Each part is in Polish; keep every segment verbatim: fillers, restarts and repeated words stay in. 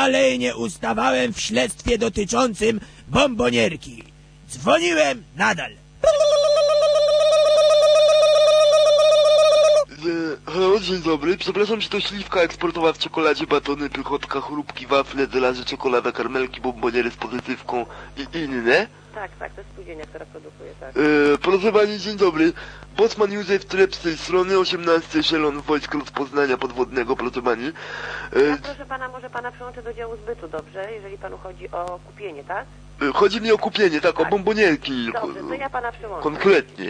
dalej nie ustawałem w śledztwie dotyczącym bombonierki. Dzwoniłem nadal. Halo, dzień dobry. Przepraszam, czy to Śliwka eksportowa w czekoladzie, batony, pychotka, chrupki, wafle, delaże, czekolada, karmelki, bomboniery z pozytywką i inne? Tak, tak, to jest spółdzielnia, która produkuje, tak. E, proszę pani, dzień dobry. Bosman Józef Trep z tej strony, osiemnasty eszelon Wojsk Rozpoznania Podwodnego, proszę pani. E, ja, proszę pana, może pana przyłączę do działu zbytu, dobrze? Jeżeli panu chodzi o kupienie, tak? e, chodzi mi o kupienie, tak, tak. o bombonierki. Dobrze, to ja pana przyłączę. Konkretnie.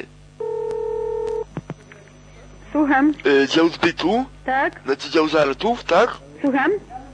Słucham. E, dział zbytu? Tak. Znaczy dział żartów, tak? Słucham.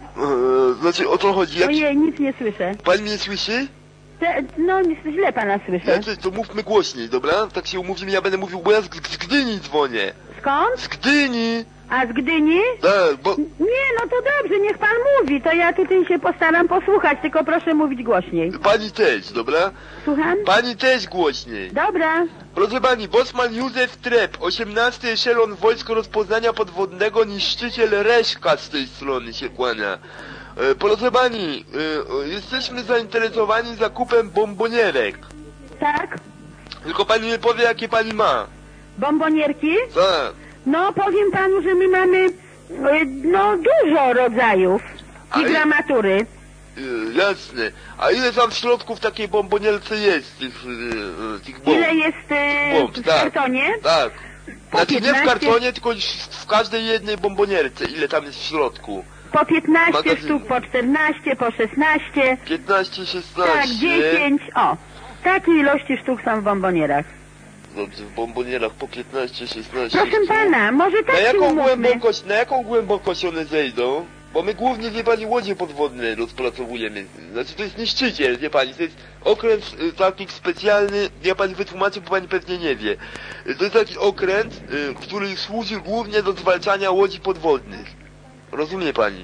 E, znaczy o co chodzi? Jak... Ojej, nic nie słyszę. Pani mnie słyszy? Te, no, źle pana słyszę. Ja, to, to mówmy głośniej, dobra? Tak się umówimy, ja będę mówił, bo ja z, z Gdyni dzwonię. Skąd? Z Gdyni! A z Gdyni? Tak, bo... Nie, no to dobrze, niech pan mówi, to ja tutaj się postaram posłuchać, tylko proszę mówić głośniej. Pani też, dobra? Słucham? Pani też głośniej. Dobra. Proszę pani, Bosman Józef Trep, osiemnasty eszelon Wojsko Rozpoznania Podwodnego, niszczyciel Reszka z tej strony się kłania. E, proszę pani, e, jesteśmy zainteresowani zakupem bombonierek. Tak? Tylko pani nie powie, jakie pani ma. Bombonierki? Tak. No, powiem panu, że my mamy, e, no, dużo rodzajów A i i- gramatury. E, jasne. A ile tam w środku w takiej bombonierce jest tych, e, e, tych bomb? Ile jest e, bomb, w tak. kartonie? Tak. Po Znaczy nie w piętnaście kartonie, tylko w każdej jednej bombonierce. Ile tam jest w środku? Po piętnaście Magazyn. sztuk, po czternaście, po szesnaście. piętnaście, szesnaście. Tak, dziesięć, o. Takie ilości sztuk są w bombonierach. Dobrze, w bombonierach po piętnaście, szesnaście. Proszę sztuk. pana, może Na tak się jaką umówmy. głębokość, na jaką głębokość one zejdą? Bo my głównie, wie pani, łodzie podwodne rozpracowujemy. Znaczy to jest niszczyciel, wie pani, to jest okręt y, taki specjalny, ja pani wytłumaczę, bo pani pewnie nie wie. Y, to jest taki okręt, y, który służy głównie do zwalczania łodzi podwodnych. Rozumie pani?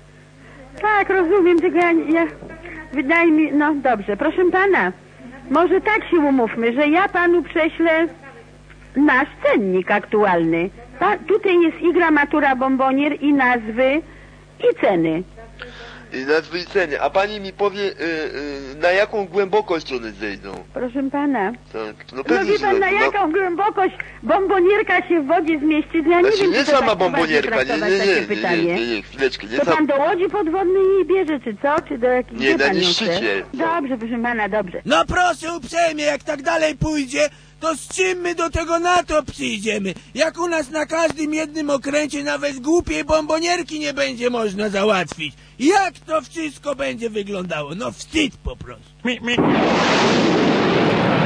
Tak, rozumiem, tylko ja, ja... Wydaje mi... No dobrze, proszę pana. Może tak się umówmy, że ja panu prześlę nasz cennik aktualny. Pa, tutaj jest i gramatura bombonier, i nazwy, i ceny. I nazwy i ceny. A pani mi powie, y, y, na jaką głębokość one zejdą? Proszę pana. Tak. No, No pewnie, wie pan, że- na no- jaką głębokość bombonierka się w wodzie zmieści? Ja nie Znaczy wiem, nie czy to sama tak bombonierka, nie, traktować nie, takie nie, nie, pytanie. nie, nie, nie, chwileczkę, nie To sam... pan do łodzi podwodnej jej bierze, czy co? Czy do jakiejś... Nie, gdzie na pan ją niszczyciel. chce? Dobrze, proszę pana, dobrze. No proszę uprzejmie, jak tak dalej pójdzie, to z czym my do tego NATO przyjdziemy? Jak u nas na każdym jednym okręcie nawet głupiej bombonierki nie będzie można załatwić. Jak to wszystko będzie wyglądało? No wstyd po prostu. Mi, mi.